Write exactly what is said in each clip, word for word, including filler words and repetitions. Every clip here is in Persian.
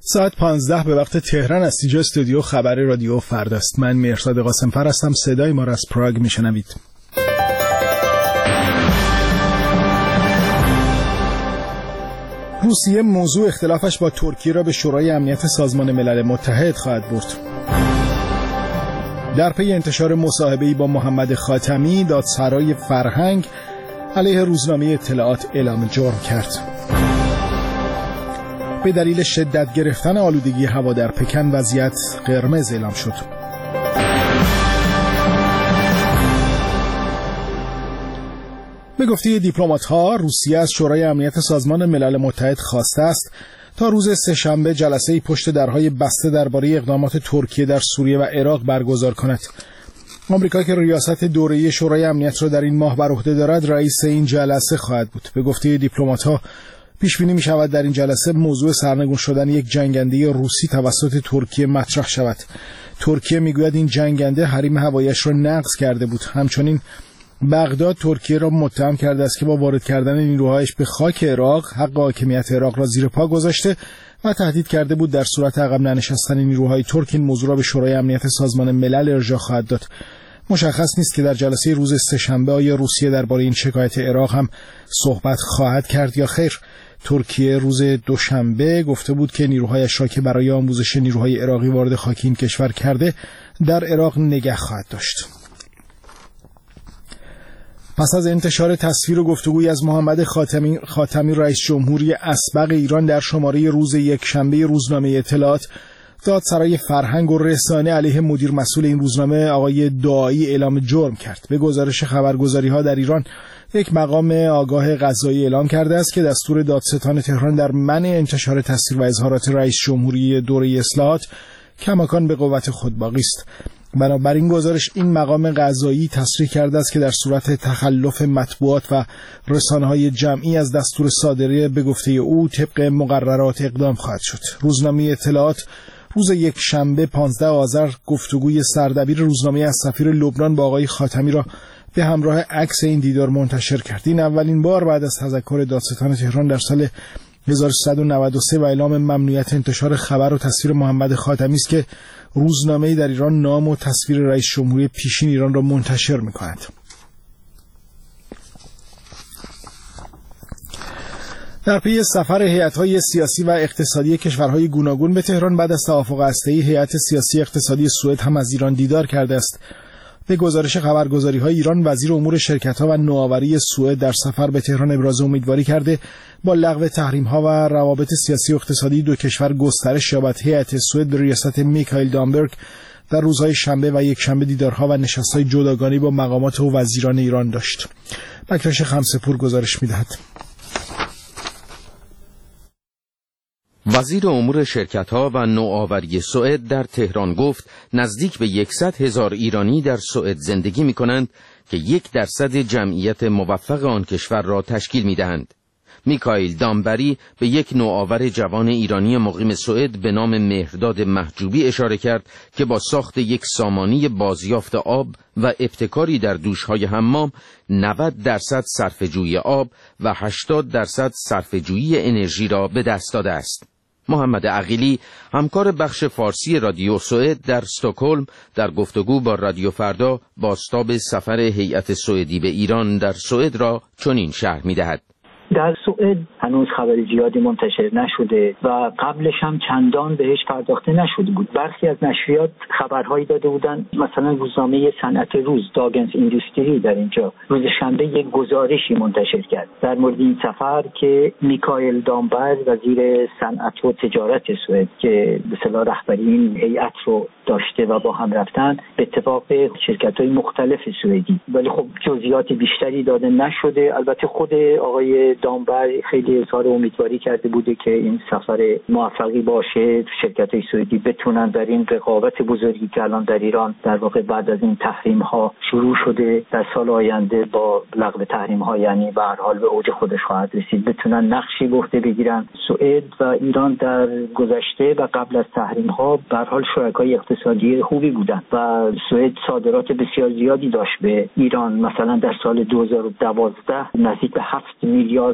ساعت پانزده به وقت تهران است. اینجا استودیو خبر رادیو فردا است. من مهرزاد قاسم‌فر هستم. صدای ما را از پراگ میشنوید. روسیه موضوع اختلافش با ترکیه را به شورای امنیت سازمان ملل متحد خواهد برد. در پی انتشار مصاحبه‌ای با محمد خاتمی، دادسرای فرهنگ علیه روزنامه اطلاعات اعلام جرم کرد. به دلیل شدت گرفتن آلودگی هوا در پکن وضعیت قرمز اعلام شد. به گفته دیپلمات‌ها، روسیه از شورای امنیت سازمان ملل متحد خواسته است تا روز سه‌شنبه جلسه‌ای پشت درهای بسته درباره اقدامات ترکیه در سوریه و عراق برگزار کند. آمریکا که ریاست دوره‌ای شورای امنیت را در این ماه بر عهده دارد، رئیس این جلسه خواهد بود. به گفته دیپلمات‌ها، پیش بینی می‌شود در این جلسه موضوع سرنگون شدن یک جنگنده روسی توسط ترکیه مطرح شود. ترکیه میگوید این جنگنده حریم هوایی‌اش را نقض کرده بود. همچنین بغداد ترکیه را متهم کرده است که با وارد کردن نیروهایش به خاک عراق حق حاکمیت عراق را زیر پا گذاشته و تهدید کرده بود در صورت عقب ننشستن نیروهای ترک این موضوع را به شورای امنیت سازمان ملل ارجاع خواهد داد. مشخص نیست که در جلسه روز سه‌شنبه آیا روسیه درباره این شکایت عراق هم صحبت خواهد کرد یا خیر. ترکیه روز دوشنبه گفته بود که نیروهایش را که برای آموزش نیروهای عراقی وارد خاک این کشور کرده در عراق نگه خواهد داشت. پس از انتشار تصویر و گفتگوی از محمد خاتمی, خاتمی رئیس جمهوری اسبق ایران در شماره روز یکشنبه روزنامه اطلاعات، دادسرای فرهنگ و رسانه علیه مدیر مسئول این روزنامه آقای داعی اعلام جرم کرد. به گزارش خبرگزاری‌ها در ایران، یک مقام آگاه قضایی اعلام کرده است که دستور دادستان تهران در منع انتشار تصویر و اظهارات رئیس جمهوری دوره اصلاحات کماکان به قوت خود باقی است. بنابراین گزارش این مقام قضایی تصریح کرده است که در صورت تخلف مطبوعات و رسانه‌های جمعی از دستور صادره به گفته او طبق مقررات اقدام خواهد شد. روزنامه اطلاعات روز یک شنبه پانزده آذر گفتگوی سردبیر روزنامه از سفیر لبنان با آقای خاتمی را به همراه عکس این دیدار منتشر کرد. این اولین بار بعد از تذکر دادستان تهران در سال هزار و سیصد و نود و سه و اعلام ممنوعیت انتشار خبر و تصویر محمد خاتمی است که روزنامه‌ای در ایران نام و تصویر رئیس جمهوری پیشین ایران را منتشر می‌کند. در پی سفر هیئت‌های سیاسی و اقتصادی کشورهای گوناگون به تهران بعد از توافق هسته‌ای، هیئت سیاسی اقتصادی سوئد هم از ایران دیدار کرده است. به گزارش خبرگزاری‌های ایران، وزیر امور شرکت‌ها و نوآوری سوئد در سفر به تهران ابراز امیدواری کرده با لغو تحریم‌ها و روابط سیاسی و اقتصادی دو کشور گسترش یابد. هیئت سوئد به ریاست میکائیل دامبرگ در روزهای شنبه و یکشنبه دیدارها و نشست‌های جداگانه با مقامات و وزیران ایران داشت. بکرش خمسه‌پور گزارش می‌دهد. وزیر امور شرکت‌ها و نوآوری سوئد در تهران گفت نزدیک به صد هزار ایرانی در سوئد زندگی می‌کنند که یک درصد جمعیت موفق آن کشور را تشکیل می‌دهند. میکائیل دامبری به یک نوآور جوان ایرانی مقیم سوئد به نام مهرداد محجوبی اشاره کرد که با ساخت یک سامانی بازیافت آب و ابتکاری در دوش‌های حمام نود درصد صرفه‌جویی آب و هشتاد درصد صرفه‌جویی انرژی را به دست داده است. محمد عقیلی، همکار بخش فارسی رادیو سوئد در استکهلم، در گفتگو با رادیو فردا بازتاب سفر هیئت سوئدی به ایران در سوئد را چنین شرح می‌دهد. در سوئد هنوز خبری زیادی منتشر نشده و قبلش هم چندان بهش پرداخته نشده بود. برخی از نشریات خبرهایی داده بودن، مثلا روزنامه صنعت روز داگنز ایندوستری در اینجا روز شنبه یک گزارشی منتشر کرد در مورد این سفر که میکائیل دامبرگ وزیر صنعت و تجارت سوئد که به اصطلاح رهبری این هیئت رو داشته و با هم رفتن به اتفاق شرکت‌های مختلف سوئدی، ولی خب جزئیات بیشتری داده نشده. البته خود آقای دامبرگ خیلی اظهار امیدواری کرده بوده که این سفر موفقی باشه، شرکت‌های سوئدی بتونن در این رقابت بزرگی که الان در ایران در واقع بعد از این تحریم‌ها شروع شده در سال آینده با لغو تحریم‌ها، یعنی به هر حال به اوج خودش خواهد رسید، بتونن نقشی به عهده بگیرن. سوئد و ایران در گذشته و قبل از تحریم‌ها به هر حال شرکای اقتصادی خوبی بودن و سوئد صادرات بسیار زیادی داشت به ایران. مثلا در سال دو هزار و دوازده نزدیک به هفت میلیارد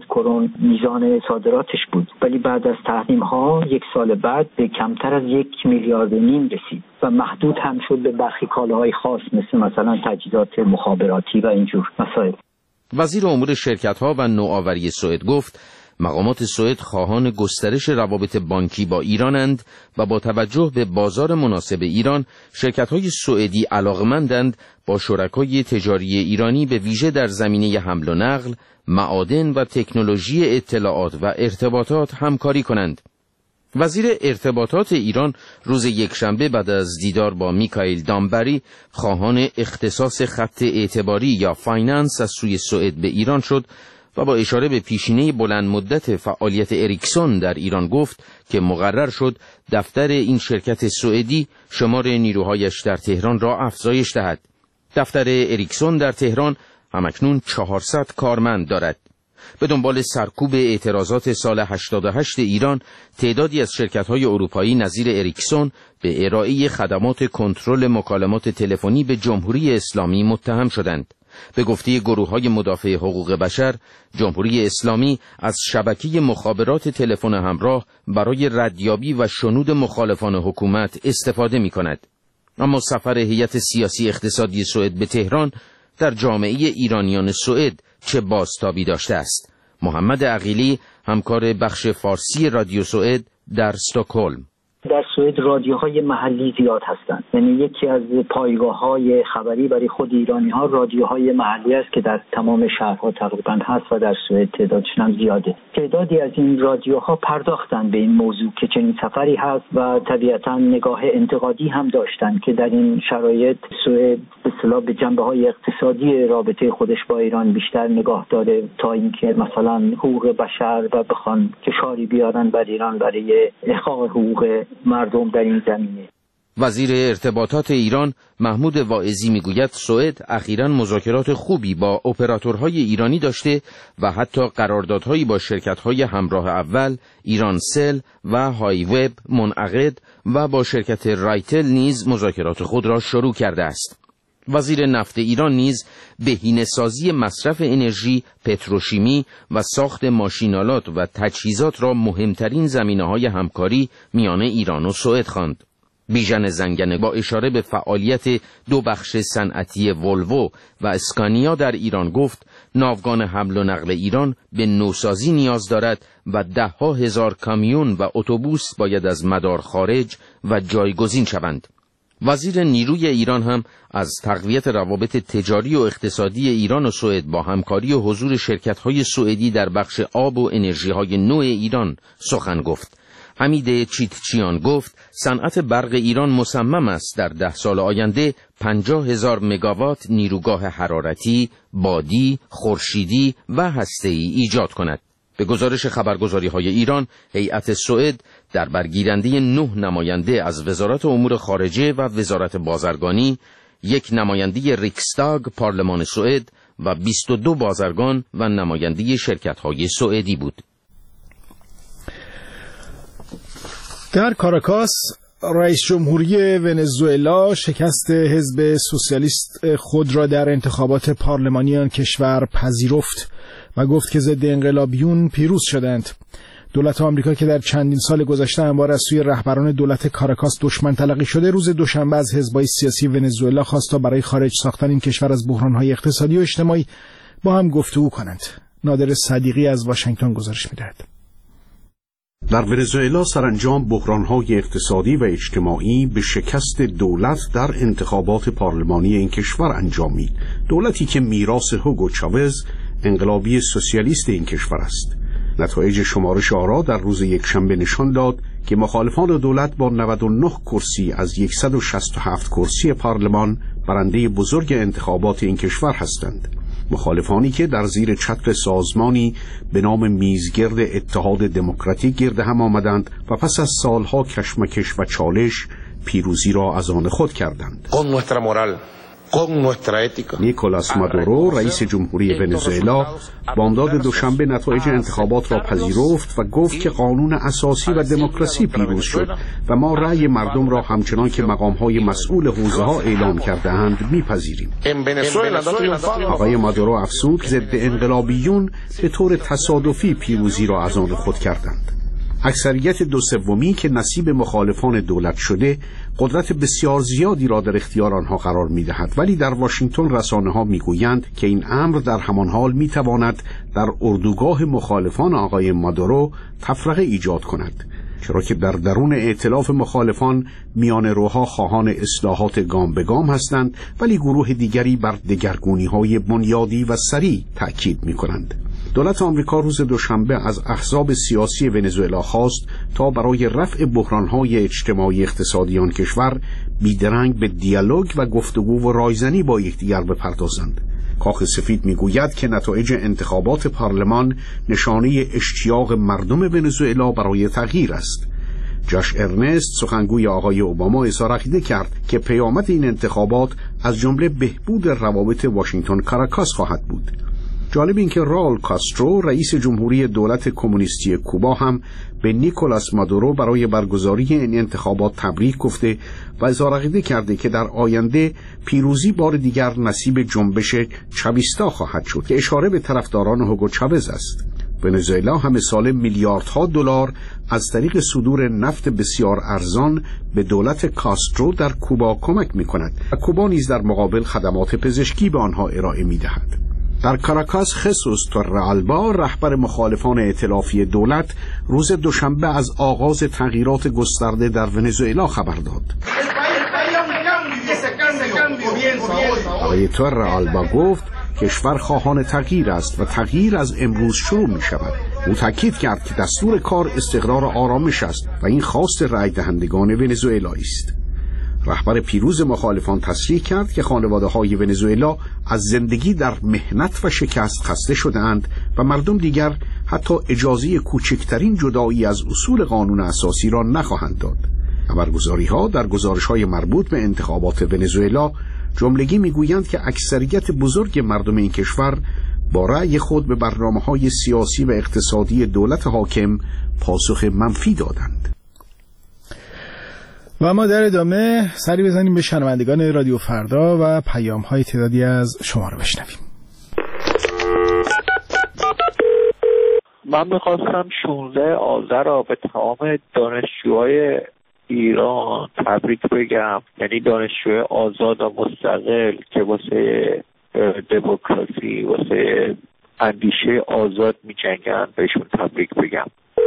کرون میزان صادراتش بود، ولی بعد از تحریم ها یک سال بعد به کمتر از یک میلیارد و نیم رسید و محدود هم شد به برخی کالاهای خاص مثل مثلا تجهیزات مخابراتی و اینجور مسائل. وزیر امور شرکت‌ها و نوآوری سوئد گفت مقامات سوئد خواهان گسترش روابط بانکی با ایرانند و با توجه به بازار مناسب ایران، شرکت‌های سوئدی علاقمندند با شرکای تجاری ایرانی به ویژه در زمینه حمل و نقل، معادن و تکنولوژی اطلاعات و ارتباطات همکاری کنند. وزیر ارتباطات ایران روز یکشنبه بعد از دیدار با میکائیل دامبری، خواهان اختصاص خط اعتباری یا فایننس از سوی سوئد به ایران شد و با اشاره به پیشینه بلند مدت فعالیت اریکسون در ایران گفت که مقرر شد دفتر این شرکت سوئدی شمار نیروهایش در تهران را افزایش دهد. دفتر اریکسون در تهران همکنون چهارصد کارمند دارد. به دنبال سرکوب اعتراضات سال هشتاد و هشت ایران، تعدادی از شرکت‌های اروپایی نظیر اریکسون به ارائه خدمات کنترل مکالمات تلفنی به جمهوری اسلامی متهم شدند. به گفته گروه‌های مدافع حقوق بشر، جمهوری اسلامی از شبکه مخابرات تلفن همراه برای ردیابی و شنود مخالفان حکومت استفاده می‌کند. اما سفر هیئت سیاسی اقتصادی سوئد به تهران در جامعه ایرانیان سوئد چه بازتابی داشته است؟ محمد عقیلی، همکار بخش فارسی رادیو سوئد در استکهلم. در سوئد رادیوهای محلی زیاد هستند. یعنی یکی از پایگاه‌های خبری برای خود ایرانی‌ها رادیوهای محلی است که در تمام شهرها تقریبا هست و در سوئد تعدادشون هم زیاده. تعدادی از این رادیوها پرداختن به این موضوع که چنین سفری هست و طبیعتاً نگاه انتقادی هم داشتن که در این شرایط سوئد به اصطلاح به جنبه‌های اقتصادی رابطه خودش با ایران بیشتر نگاه داره تا اینکه مثلا حقوق بشر و بخوان فشاری بیارن بر ایران برای احقاق حقوق مردم در این زمینه. وزیر ارتباطات ایران محمود واعظی میگوید سوئد اخیراً مذاکرات خوبی با اپراتورهای ایرانی داشته و حتی قراردادهایی با شرکت‌های همراه اول، ایرانسل و های وب منعقد و با شرکت رایتل نیز مذاکرات خود را شروع کرده است. وزیر نفت ایران نیز بهینه‌سازی مصرف انرژی، پتروشیمی و ساخت ماشینالات و تجهیزات را مهمترین زمینه‌های همکاری میان ایران و سوئد خواند. بیژن زنگنه با اشاره به فعالیت دو بخش صنعتی ولوو و اسکانیا در ایران گفت ناوگان حمل و نقل ایران به نوسازی نیاز دارد و ده ها هزار کامیون و اتوبوس باید از مدار خارج و جایگزین شوند. وزیر نیروی ایران هم از تقویت روابط تجاری و اقتصادی ایران و سوئد با همکاری و حضور شرکت‌های سوئدی در بخش آب و انرژی‌های نو ایران سخن گفت. حمید چیتچیان گفت صنعت برق ایران مصمم است در ده سال آینده پنجاه هزار مگاوات نیروگاه حرارتی، بادی، خورشیدی و هسته‌ای ایجاد کند. به گزارش خبرگزاری‌های ایران، هیئت سوئد در برگیرنده نه نماینده از وزارت امور خارجه و وزارت بازرگانی، یک نماینده ریکستاگ پارلمان سوئد و بیست و دو بازرگان و نماینده شرکت‌های سوئدی بود. در کاراکاس، رئیس جمهوری ونزوئلا شکست حزب سوسیالیست خود را در انتخابات پارلمانی آن کشور پذیرفت و گفت که ضد انقلابیون پیروز شدند. دولت آمریکا که در چندین سال گذشته همواره از سوی رهبران دولت کاراکاس دشمن تلقی شده، روز دوشنبه از حزب‌های سیاسی ونزوئلا خواست تا برای خارج ساختن این کشور از بحران‌های اقتصادی و اجتماعی با هم گفتگو کنند. نادر صدیقی از واشنگتن گزارش می‌دهد. در ونزوئلا سرانجام بحران‌های اقتصادی و اجتماعی به شکست دولت در انتخابات پارلمانی این کشور انجامید. دولتی که میراث هوگو چاوز، انقلابی سوسیالیست این کشور است. نتایج شمارش آرا در روز یکشنبه نشان داد که مخالفان دولت با نود و نه کرسی از صد و شصت و هفت کرسی پارلمان برنده بزرگ انتخابات این کشور هستند. مخالفانی که در زیر چتر سازمانی به نام میزگرد اتحاد دموکراتیک گرد هم آمدند و پس از سالها کشمکش و چالش پیروزی را از آن خود کردند. Con nuestra moral نیکولاس مادورو رئیس جمهوری ونزوئلا بامداد دوشنبه نتایج انتخابات را پذیرفت و گفت که قانون اساسی و دموکراسی پیروز شد و ما رأی مردم را همچنان که مقام‌های مسئول حوزه‌ها اعلام کرده‌اند می‌پذیریم. آقای مادورو افزود ضد انقلابیون به طور تصادفی پیروزی را از آن خود کردند. اکثریت دو سومی که نصیب مخالفان دولت شده قدرت بسیار زیادی را در اختیار آنها قرار می‌دهد، ولی در واشنگتن رسانه‌ها می‌گویند که این امر در همان حال می‌تواند در اردوگاه مخالفان آقای مادورو تفرقه ایجاد کند، چرا که در درون ائتلاف مخالفان میان روها خواهان اصلاحات گام به گام هستند، ولی گروه دیگری بر دگرگونی‌های بنیادی و سریع تأکید می‌کنند. دولت آمریکا روز دوشنبه از احزاب سیاسی ونزوئلا خواست تا برای رفع بحران‌های اجتماعی اقتصادی آن کشور بیدرنگ به دیالوگ و گفتگو و رایزنی با یکدیگر بپردازند. کاخ سفید میگوید که نتایج انتخابات پارلمان نشانه اشتیاق مردم ونزوئلا برای تغییر است. جاش ارنست سخنگوی آقای اوباما اظهار عقیده کرد که پیامد این انتخابات از جمله بهبود روابط واشنگتن کاراکاس خواهد بود. جالب این که راول کاسترو رئیس جمهوری دولت کمونیستی کوبا هم به نیکولاس مادورو برای برگزاری این انتخابات تبریک گفته و اظهار عقیده کرده که در آینده پیروزی بار دیگر نصیب جنبش چاویستا خواهد شد که اشاره به طرفداران هوگو چاوز است. ونزوئلا هم سال میلیاردها دلار از طریق صدور نفت بسیار ارزان به دولت کاسترو در کوبا کمک می‌کند و کوبا نیز در مقابل خدمات پزشکی به آنها ارائه می‌دهد. در کاراکاس خصوص تورالبا رهبر مخالفان ائتلافی دولت روز دوشنبه از آغاز تغییرات گسترده در ونزوئلا خبر داد. آقای تورالبا گفت کشور خواهان تغییر است و تغییر از امروز شروع می شود. او تاکید کرد که دستور کار استقرار آرامش است و این خواست رای دهندگان ونزوئلا است. رهبر پیروز مخالفان تصریح کرد که خانواده‌های ونزوئلا از زندگی در محنت و شکست خسته شده‌اند و مردم دیگر حتی اجازه کوچکترین جدایی از اصول قانون اساسی را نخواهند داد. خبرگزاری‌ها در گزارش‌های مربوط به انتخابات ونزوئلا جملگی می‌گویند که اکثریت بزرگ مردم این کشور با رأی خود به برنامه‌های سیاسی و اقتصادی دولت حاکم پاسخ منفی دادند. و ما در ادامه سری بزنیم به شنوندگان رادیو فردا و پیام‌های تعدادی از شما رو بشنویم. من می‌خواستم شانزده آذر را به تمام دانشجوهای ایران تبریک بگم، یعنی دانشجوی آزاد و مستقل که واسه دموکراسی، واسه اندیشه آزاد می‌جنگن، بهشون تبریک بگم.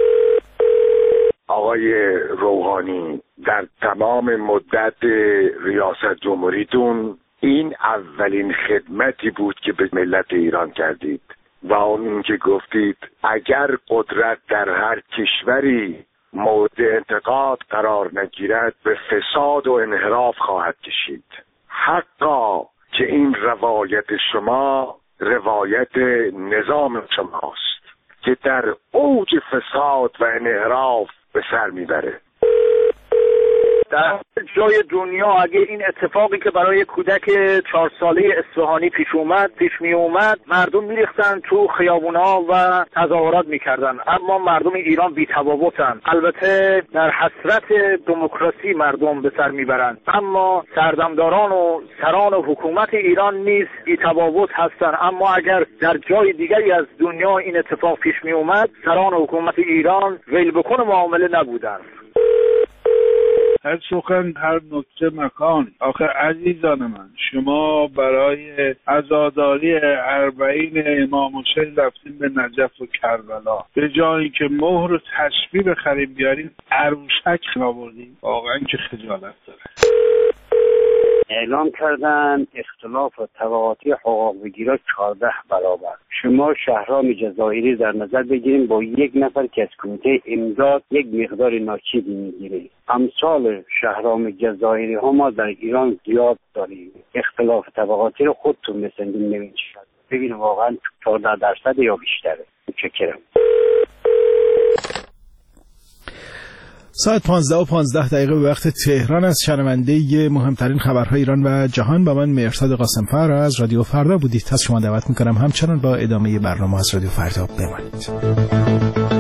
آقای روحانی، در تمام مدت ریاست جمهوریتون این اولین خدمتی بود که به ملت ایران کردید و اون این که گفتید اگر قدرت در هر کشوری مورد انتقاد قرار نگیرد به فساد و انحراف خواهد کشید. حقا که این روایت شما روایت نظام شماست که در اوج فساد و انحراف به سر میبره. در جای دنیا اگه این اتفاقی که برای کودک چهار ساله اصفهانی پیش اومد پیش می اومد مردم میریختن تو خیابونا و تظاهرات میکردن، اما مردم ایران بی تفاوتن. البته در حسرت دموکراسی مردم به سر میبرند، اما سردمداران و سران و حکومت ایران نیز بی تفاوت هستن. اما اگر در جای دیگری از دنیا این اتفاق پیش می اومد سران و حکومت ایران ویلبکن معامله نبودن. هر سخن هر نکته مکان. آخه عزیزان من، شما برای عزاداری اربعین امام حسین رفتیم به نجف و کربلا، به جایی که مهر و تشبیه بخریم بیاریم عروشک آوردیم. واقعا که خجالت داره. اعلام کردن اختلاف و طبقاتی حقوق بگیرا چهارده برابر. شما شهرام جزایری در نظر بگیریم، با یک نفر که از کمیته امداد یک مقدار ناچیزی میگیره. امثال شهرام جزایری ها ما در ایران زیاد داریم. اختلاف طبقاتی رو خودتون بسندیم نمید شد ببینیم واقعا چهارده درصد یا بیشتره. متشکرم. ساعت پانزده و پانزده دقیقه به وقت تهران از شنونده مهمترین خبرهای ایران و جهان با من مرتضی قاسمفر از رادیو فردا بودید. از شما دعوت میکنم همچنان با ادامه برنامه از رادیو فردا بمانید.